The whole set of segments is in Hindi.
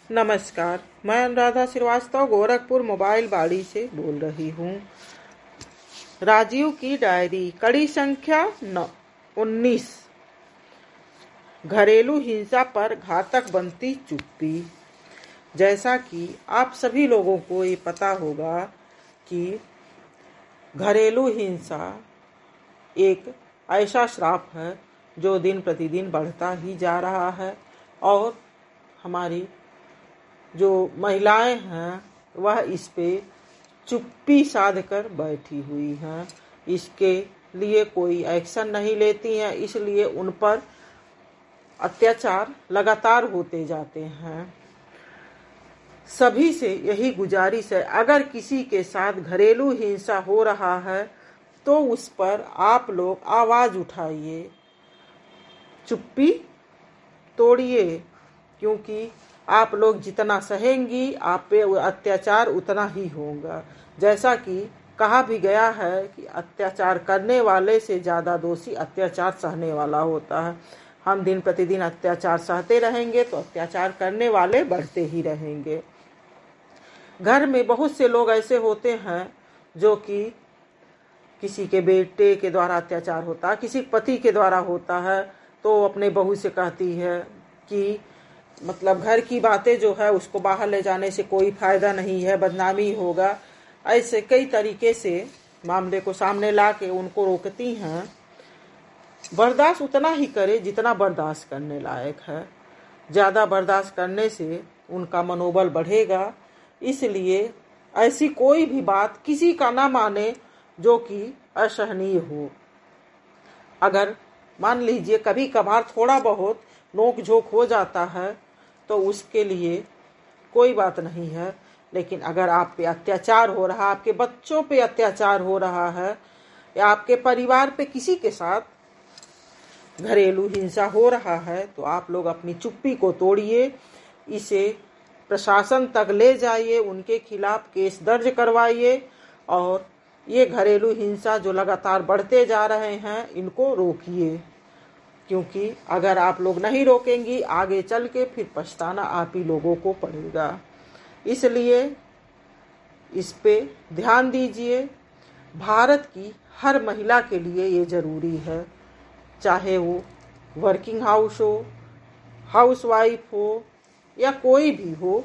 नमस्कार, मैं अनुराधा श्रीवास्तव गोरखपुर मोबाइल बाड़ी से बोल रही हूँ। राजीव की डायरी, कड़ी संख्या 19। घरेलू हिंसा पर घातक बनती चुप्पी। जैसा कि आप सभी लोगों को ये पता होगा कि घरेलू हिंसा एक ऐसा श्राप है जो दिन प्रतिदिन बढ़ता ही जा रहा है और हमारी जो महिलाएं हैं वह इस पे चुप्पी साध कर बैठी हुई हैं। इसके लिए कोई एक्शन नहीं लेती हैं, इसलिए उन पर अत्याचार लगातार होते जाते हैं। सभी से यही गुजारिश है, अगर किसी के साथ घरेलू हिंसा हो रहा है तो उस पर आप लोग आवाज उठाइए, चुप्पी तोड़िए, क्योंकि आप लोग जितना सहेंगी आप पे अत्याचार उतना ही होगा। जैसा कि कहा भी गया है कि अत्याचार करने वाले से ज़्यादा दोषी अत्याचार सहने वाला होता है। हम दिन प्रतिदिन अत्याचार सहते रहेंगे तो अत्याचार करने वाले बढ़ते ही रहेंगे। घर में बहुत से लोग ऐसे होते हैं जो कि किसी के बेटे के द्वारा अत्याचार होता है, किसी पति के द्वारा होता है, तो अपने बहू से कहती है कि मतलब घर की बातें जो है उसको बाहर ले जाने से कोई फायदा नहीं है, बदनामी होगा। ऐसे कई तरीके से मामले को सामने ला के उनको रोकती हैं। बर्दाश्त उतना ही करे जितना बर्दाश्त करने लायक है। ज़्यादा बर्दाश्त करने से उनका मनोबल बढ़ेगा। इसलिए ऐसी कोई भी बात किसी का ना माने जो कि असहनीय हो। अगर मान लीजिए कभी कभार थोड़ा बहुत नोक झोंक हो जाता है तो उसके लिए कोई बात नहीं है, लेकिन अगर आप पे अत्याचार हो रहा है, आपके बच्चों पे अत्याचार हो रहा है या आपके परिवार पे किसी के साथ घरेलू हिंसा हो रहा है तो आप लोग अपनी चुप्पी को तोड़िए, इसे प्रशासन तक ले जाइए, उनके खिलाफ केस दर्ज करवाइए और ये घरेलू हिंसा जो लगातार बढ़ते जा रहे हैं इनको रोकिए, क्योंकि अगर आप लोग नहीं रोकेंगी आगे चल के फिर पछताना आप ही लोगों को पड़ेगा। इसलिए इस पे ध्यान दीजिए। भारत की हर महिला के लिए ये ज़रूरी है, चाहे वो वर्किंग हाउस हो, हाउसवाइफ हो या कोई भी हो,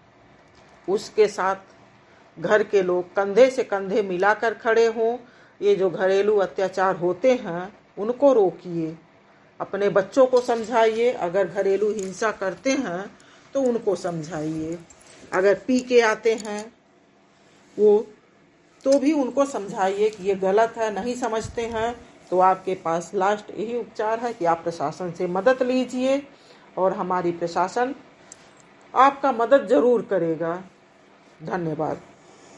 उसके साथ घर के लोग कंधे से कंधे मिलाकर खड़े हों। ये जो घरेलू अत्याचार होते हैं उनको रोकिए, अपने बच्चों को समझाइए, अगर घरेलू हिंसा करते हैं तो उनको समझाइए। अगर पी के आते हैं वो तो भी उनको समझाइए कि ये गलत है, नहीं समझते हैं तो आपके पास लास्ट यही उपचार है कि आप प्रशासन से मदद लीजिए और हमारी प्रशासन आपका मदद जरूर करेगा। धन्यवाद।